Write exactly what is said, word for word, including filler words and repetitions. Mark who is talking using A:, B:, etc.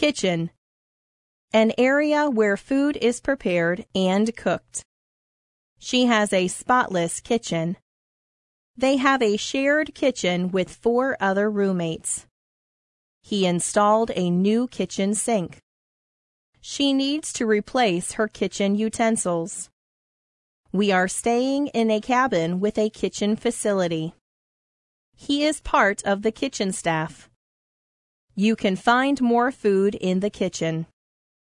A: Kitchen. An area where food is prepared and cooked. She has a spotless kitchen. They have a shared kitchen with four other roommates. He installed a new kitchen sink. She needs to replace her kitchen utensils. We are staying in a cabin with a kitchen facility. He is part of the kitchen staff. You can find more food in the kitchen.